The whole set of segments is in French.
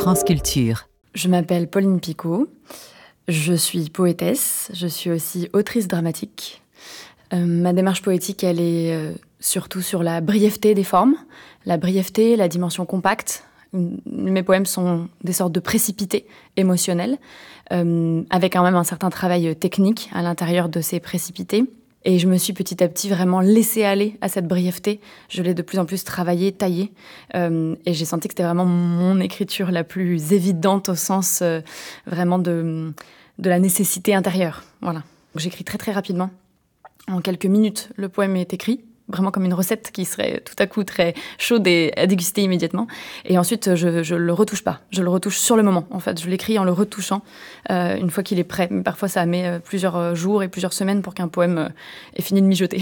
France Culture. Je m'appelle Pauline Picot, je suis poétesse, je suis aussi autrice dramatique. Ma démarche poétique, elle est surtout sur la brièveté des formes, la brièveté, la dimension compacte. Mes poèmes sont des sortes de précipités émotionnels, avec quand même un certain travail technique à l'intérieur de ces précipités. Et je me suis petit à petit vraiment laissée aller à cette brièveté. Je l'ai de plus en plus travaillée, taillée. Et j'ai senti que c'était vraiment mon écriture la plus évidente au sens vraiment de la nécessité intérieure. Voilà. J'écris très très rapidement. En quelques minutes, le poème est écrit. Vraiment comme une recette qui serait tout à coup très chaude et à déguster immédiatement. Et ensuite, je le retouche pas. Je le retouche sur le moment. En fait, je l'écris en le retouchant une fois qu'il est prêt. Mais parfois, ça met plusieurs jours et plusieurs semaines pour qu'un poème ait fini de mijoter.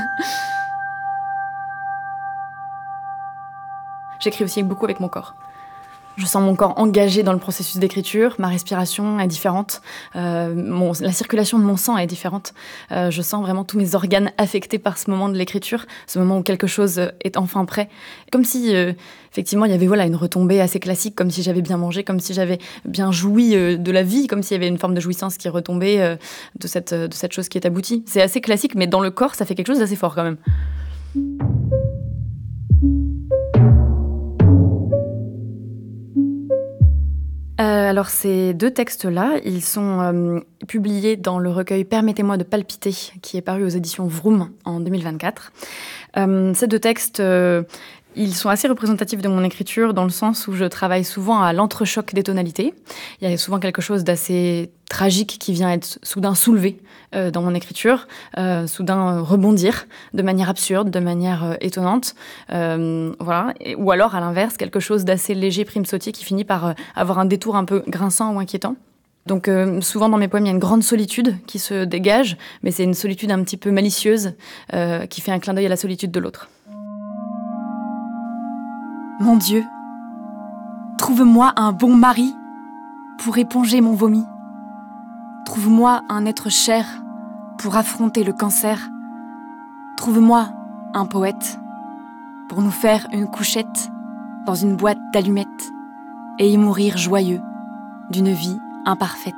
J'écris aussi beaucoup avec mon corps. Je sens mon corps engagé dans le processus d'écriture, ma respiration est différente, la circulation de mon sang est différente. Je sens vraiment tous mes organes affectés par ce moment de l'écriture, ce moment où quelque chose est enfin prêt. Comme si, effectivement, il y avait une retombée assez classique, comme si j'avais bien mangé, comme si j'avais bien joui de la vie, comme s'il y avait une forme de jouissance qui retombait de cette chose qui est aboutie. C'est assez classique, mais dans le corps, ça fait quelque chose d'assez fort quand même. Alors ces deux textes-là, ils sont publiés dans le recueil « Permettez-moi de palpiter » qui est paru aux éditions Vroom en 2024. Ces deux textes, ils sont assez représentatifs de mon écriture dans le sens où je travaille souvent à l'entrechoc des tonalités. Il y a souvent quelque chose d'assez tragique qui vient être soudain soulevé dans mon écriture, soudain rebondir de manière absurde, de manière étonnante. Voilà. Ou alors, à l'inverse, quelque chose d'assez léger, prime sautier, qui finit par avoir un détour un peu grinçant ou inquiétant. Donc souvent dans mes poèmes, il y a une grande solitude qui se dégage, mais c'est une solitude un petit peu malicieuse qui fait un clin d'œil à la solitude de l'autre. Mon Dieu, trouve-moi un bon mari pour éponger mon vomi. Trouve-moi un être cher pour affronter le cancer. Trouve-moi un poète pour nous faire une couchette dans une boîte d'allumettes et y mourir joyeux d'une vie imparfaite.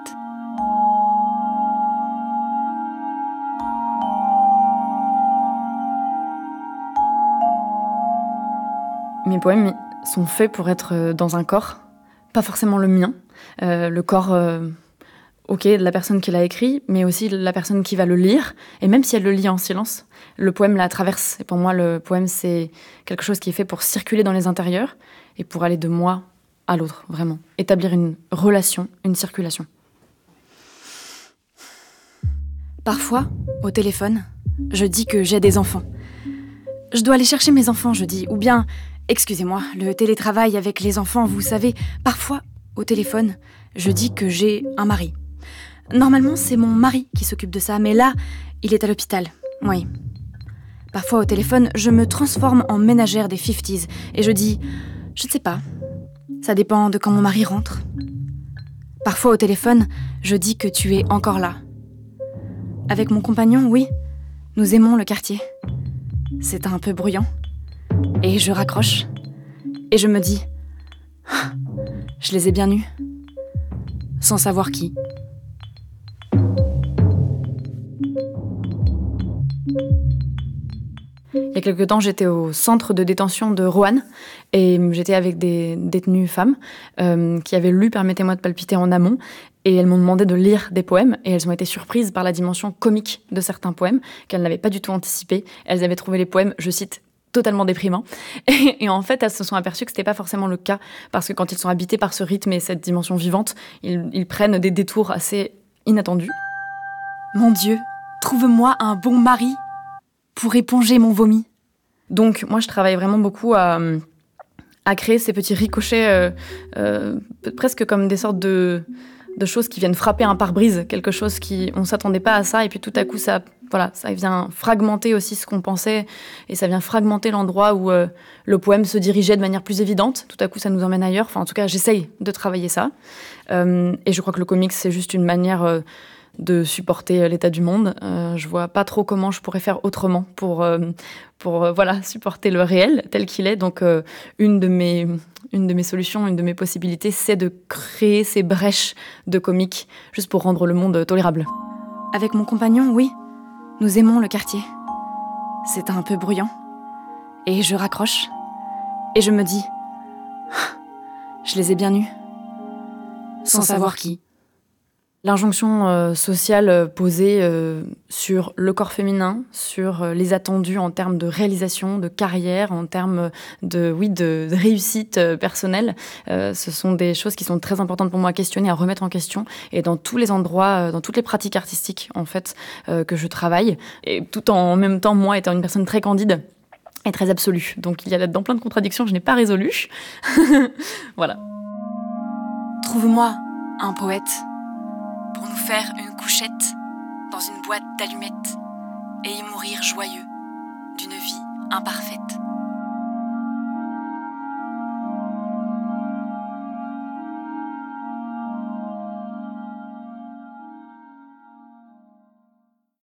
Mes poèmes sont faits pour être dans un corps, pas forcément le mien, le corps de la personne qui l'a écrit, mais aussi de la personne qui va le lire, et même si elle le lit en silence, le poème la traverse. Et pour moi, le poème, c'est quelque chose qui est fait pour circuler dans les intérieurs et pour aller de moi à l'autre, vraiment. Établir une relation, une circulation. Parfois, au téléphone, je dis que j'ai des enfants. Je dois aller chercher mes enfants, je dis, ou bien... Excusez-moi, le télétravail avec les enfants, vous savez, parfois, au téléphone, je dis que j'ai un mari. Normalement, c'est mon mari qui s'occupe de ça, mais là, il est à l'hôpital, oui. Parfois, au téléphone, je me transforme en ménagère des 50s et je dis, je ne sais pas, ça dépend de quand mon mari rentre. Parfois, au téléphone, je dis que tu es encore là. Avec mon compagnon, oui, nous aimons le quartier. C'est un peu bruyant. Et je raccroche. Et je me dis, je les ai bien eus. Sans savoir qui. Il y a quelque temps, j'étais au centre de détention de Roanne et j'étais avec des détenues femmes qui avaient lu « Permettez-moi de palpiter » en amont et elles m'ont demandé de lire des poèmes et elles ont été surprises par la dimension comique de certains poèmes qu'elles n'avaient pas du tout anticipé. Elles avaient trouvé les poèmes, je cite, totalement déprimant. Et en fait, elles se sont aperçues que c'était pas forcément le cas, parce que quand ils sont habités par ce rythme et cette dimension vivante, ils prennent des détours assez inattendus. Mon Dieu, trouve-moi un bon mari pour éponger mon vomi. Donc, moi, je travaille vraiment beaucoup à créer ces petits ricochets, presque comme des sortes de choses qui viennent frapper un pare-brise, quelque chose on s'attendait pas à ça, et puis tout à coup, ça vient fragmenter aussi ce qu'on pensait, et ça vient fragmenter l'endroit où le poème se dirigeait de manière plus évidente. Tout à coup, ça nous emmène ailleurs. Enfin, en tout cas, j'essaye de travailler ça. Et je crois que le comics, c'est juste une manière de supporter l'état du monde. Je vois pas trop comment je pourrais faire autrement pour supporter le réel tel qu'il est. Donc une de mes solutions, une de mes possibilités, c'est de créer ces brèches de comique juste pour rendre le monde tolérable. Avec mon compagnon, oui, nous aimons le quartier. C'est un peu bruyant. Et je raccroche. Et je me dis, je les ai bien eus. Sans savoir qui. L'injonction sociale posée sur le corps féminin, sur les attendus en termes de réalisation, de carrière, en termes de réussite personnelle, ce sont des choses qui sont très importantes pour moi à questionner, à remettre en question, et dans tous les endroits, dans toutes les pratiques artistiques en fait que je travaille, et tout en même temps moi étant une personne très candide et très absolue. Donc il y a là-dedans plein de contradictions que je n'ai pas résolues. Voilà. Trouve-moi un poète pour nous faire une couchette dans une boîte d'allumettes et y mourir joyeux d'une vie imparfaite.